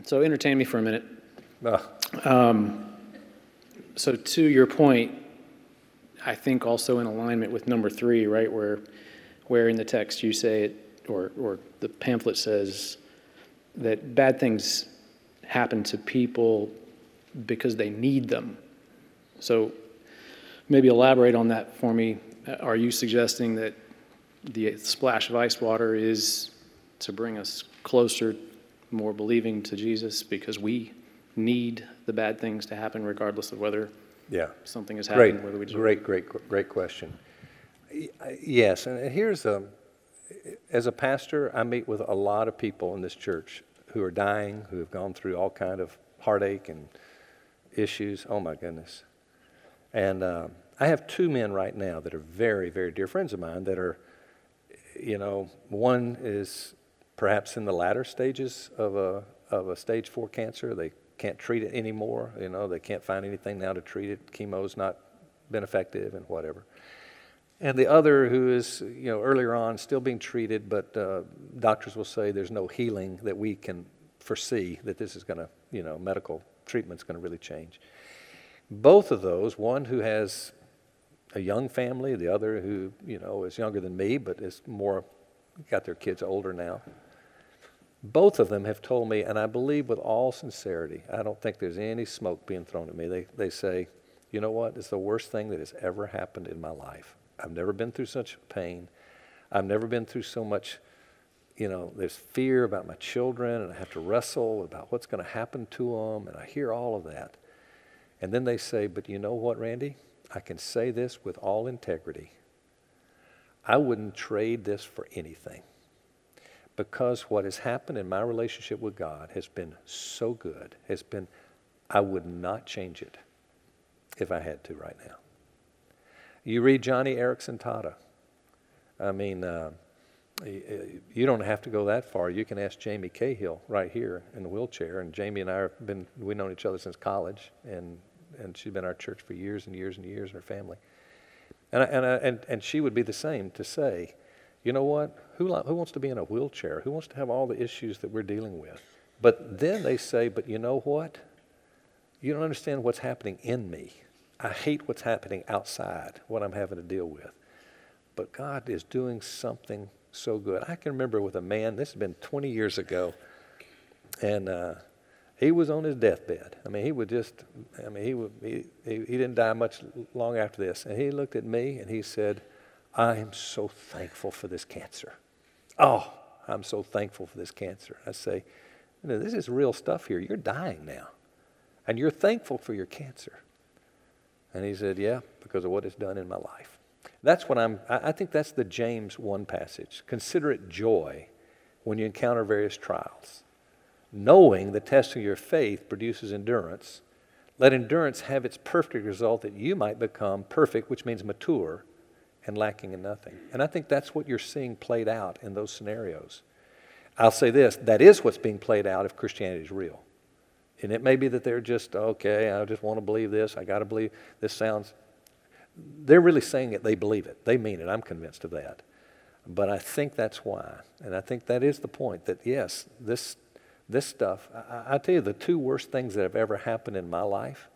So entertain me for a minute. Uh, So to your point, I think also in alignment with number 3, right, where in the text you say it, or the pamphlet says that bad things happen to people because they need them. So maybe elaborate on that for me. Are you suggesting that the splash of ice water is to bring us closer, more believing to Jesus because we need the bad things to happen regardless of whether yeah. something has happened? Whether we Great question. Yes, and here's as a pastor, I meet with a lot of people in this church who are dying, who have gone through all kind of heartache and issues. Oh my goodness. And I have 2 men right now that are very, very dear friends of mine that are, one is perhaps in the latter stages of a stage 4 cancer. They can't treat it anymore. They can't find anything now to treat it. Chemo's not been effective and whatever. And the other who is, earlier on still being treated, but doctors will say there's no healing that we can foresee that this is going to, medical treatment's going to really change. Both of those, one who has a young family, the other who, is younger than me, but is more, got their kids older now. Both of them have told me, and I believe with all sincerity, I don't think there's any smoke being thrown at me. They say, you know what, it's the worst thing that has ever happened in my life. I've never been through such pain. I've never been through so much, there's fear about my children, and I have to wrestle about what's going to happen to them, and I hear all of that. And then they say, but you know what, Randy? I can say this with all integrity. I wouldn't trade this for anything. Because what has happened in my relationship with God has been so good, I would not change it if I had to right now. You read Johnny Erickson Tata. I mean, you don't have to go that far. You can ask Jamie Cahill right here in the wheelchair. And Jamie and I we've known each other since college, and she's been in our church for years and years and years, and her family. And she would be the same to say, you know what? Who wants to be in a wheelchair? Who wants to have all the issues that we're dealing with? But then they say, but you know what? You don't understand what's happening in me. I hate what's happening outside, what I'm having to deal with. But God is doing something so good. I can remember with a man, this has been 20 years ago, and he was on his deathbed. I mean, he didn't die much long after this. And he looked at me and he said, I am so thankful for this cancer. Oh, I'm so thankful for this cancer. I say, this is real stuff here. You're dying now. And you're thankful for your cancer. And he said, yeah, because of what it's done in my life. That's what I think that's the James 1 passage. Consider it joy when you encounter various trials, knowing the testing of your faith produces endurance. Let endurance have its perfect result that you might become perfect, which means mature, and lacking in nothing. And I think that's what you're seeing played out in those scenarios. I'll say this, that is what's being played out if Christianity is real. And it may be that they're just, okay, I just want to believe this, I got to believe this sounds. They're really saying it, they believe it, they mean it, I'm convinced of that. But I think that's why, and I think that is the point, that yes, this stuff, I tell you, the 2 worst things that have ever happened in my life,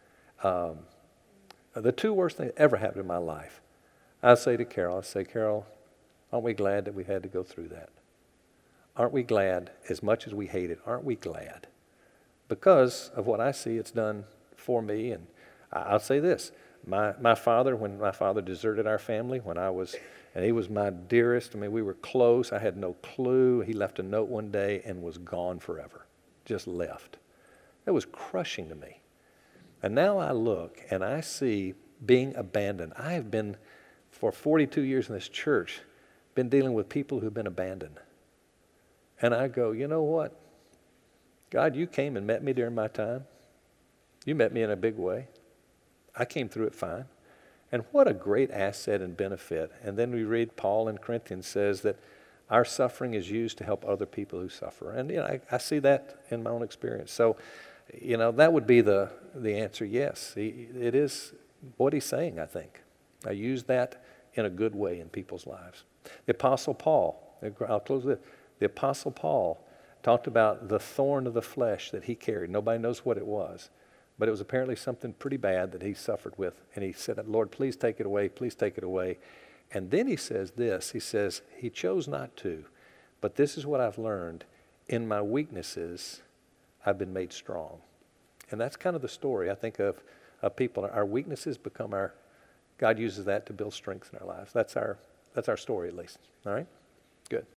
the 2 worst things that ever happened in my life, I say to Carol, Carol, aren't we glad that we had to go through that? Aren't we glad, as much as we hate it, aren't we glad? Because of what I see it's done for me. And I'll say this, my father, when my father deserted our family, and he was my dearest, I mean, we were close, I had no clue. He left a note one day and was gone forever, just left. That was crushing to me. And now I look and I see being abandoned. I have been, for 42 years in this church, been dealing with people who've been abandoned. And I go, you know what? God, you came and met me during my time. You met me in a big way. I came through it fine. And what a great asset and benefit. And then we read Paul in Corinthians says that our suffering is used to help other people who suffer. And I see that in my own experience. So, that would be the answer, yes. It is what he's saying, I think. I use that in a good way in people's lives. The Apostle Paul, I'll close with this. The Apostle Paul, talked about the thorn of the flesh that he carried. Nobody knows what it was, but it was apparently something pretty bad that he suffered with. And he said, Lord, please take it away, please take it away. And then he says this, he says, he chose not to, but this is what I've learned. In my weaknesses, I've been made strong. And that's kind of the story, I think, of people. Our weaknesses become God uses that to build strength in our lives. That's our story, at least. All right? Good.